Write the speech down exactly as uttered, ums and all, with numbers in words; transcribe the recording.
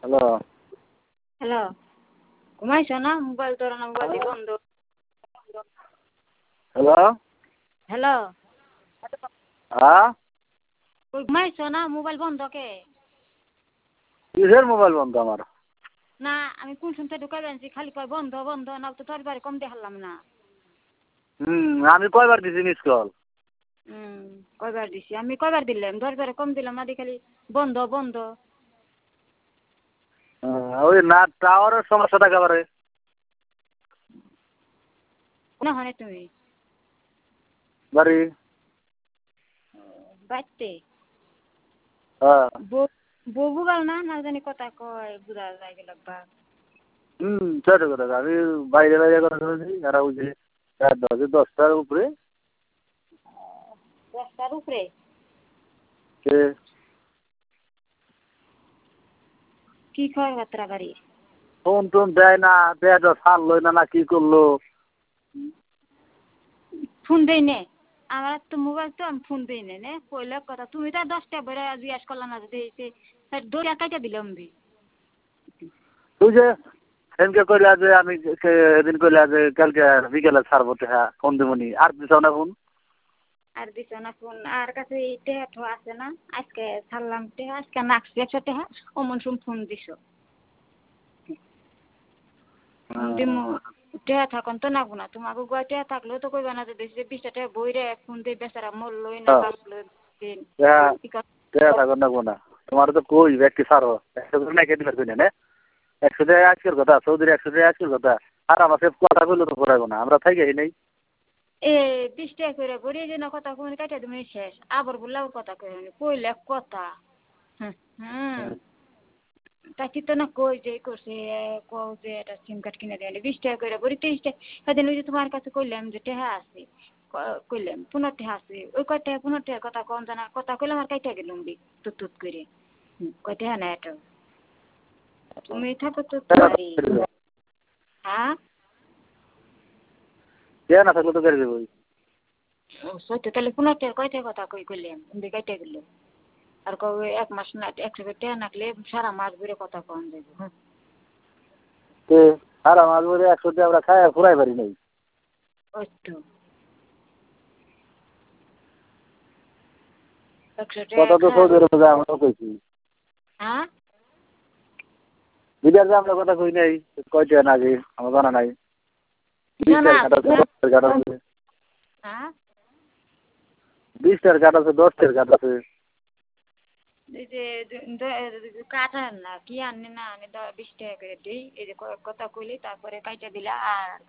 hello hello ঘুমাইছ না mobile তোর না মোবাইল দিয়ে বন্ধ হ্যালো হ্যালো হ্যাঁ ঘুমাইছ না মোবাইল বন্ধ কে কিসের মোবাইল বন্ধ আমার না আমি কোন শুনতে ঢুকাই আনছি খালি কয় বন্ধ বন্ধ না তো তোর বাড়ি কম দেখালাম না হুম আমি কয়বার দিছি মিস কল হুম কয়বার দিছি আমি কয়বার দিলাম দশ বারে কম দিলাম না খালি বন্ধ বন্ধ ওই না টাওয়ারের সমস্যা থাকে এবারে না হয় তুমি বাড়ি বাড়তে হ্যাঁ বউ গাল না না জানি কথা কয় বুঝা যায় গেল বা হুম ছোট কথা আমি বাইরে বাইরে কথা বলছি এরা বুঝি রাত দশ দশটার উপরে দশটার উপরে সে কি খবর বার্তা বাড়ি ফোন টোন দেয় না দেয় তো ছাড়লো না না কি করলো ফোন দেই নে আমার তো মোবাইল তো আমি ফোন দিই নে কইলে কথা তুমি তো দশটা বেড়ে জিজ্ঞাসা করলাম না যদি দৌড়া কাইটা দিলাম দি তুই যে সেদিনকে কইলা যে আমি সেদিন কইলা যে কালকে বিকেলে ছাড়বো হ্যাঁ ফোন দেবনি আর দিছ না ফোন আর দিছ না ফোন আর কাছে এই টেহা ঠো আছে না আজকে ছাড়লাম টেহা আজকে নাকছি একশো টেহা অমন সুম ফোন দিছ দিমু টেহা থাকুন তো নাকবো না তোমাকে গুয়া টেহা থাকলেও তো কইবা না যে দেশে বিশটা টেহা বই রে ফোন দিয়ে বেচারা মরলই না বাঁচলো দিন টেহা থাকুন নাকবো না তোমার তো কই ব্যক্তি ছাড়ো একশো করে নাকি দিবার কই না একশো টাকা আজকের কথা সৌদির একশো টাকা আজকের কথা আর আমার সে কথা কইলে তো পড়াবো না আমরা থাকি নাই এ বিশ টাকা করে বড়িয়ে যেন কথা কই কাটা তুমি শেষ আবার বললে কথা কই কইলে কথা হুম হুম তাকি তো না কই যে করছে কও যে এটা সিম কার্ড কিনে দেয় বিশ টাকা করে বড়ি তিরিশ টাকা সেদিন ওই যে তোমার কাছে কইলাম যে টেহা আছে কইলাম পনেরো টাকা আছে ওই কয় টাকা পনেরো টাকা কথা কম জানা কথা কইলাম আর কাইটা গেলাম দি তুত তুত করে কয় টাকা না এটা তুমি থাকো তো তোমারই হ্যাঁ টেহা না থাকলে তো করে দেবো সত্যি তাহলে পনেরো টাকা কয় টাকা কথা কই কইলাম তুমি কাইটা গেলো আর কবে এক মাস না একশো টাকা নাকলে সারা মাস ধরে কথা কম যাবে হ্যাঁ আর আমার বলে একশো টাকা আমরা খাই ফুরাই পারি নাই ওই তো একশো কথা তো টাকা সৌদি আরবে যায় আমরাও কইছি হ্যাঁ বিদেশ যে আমরা কথা কই নাই কয় টাকা নাকি আমার জানা নাই বিশ টাকার কাটা আছে দশ টাকার কাটা আছে হ্যাঁ বিশ টাকার কাটা আছে দশ টাকার কাটা আছে এই যে কাটার না কি আনি না আনি বিশ টাকা করে দিই এই যে কথা কইলি তারপরে কাইটা দিলা আর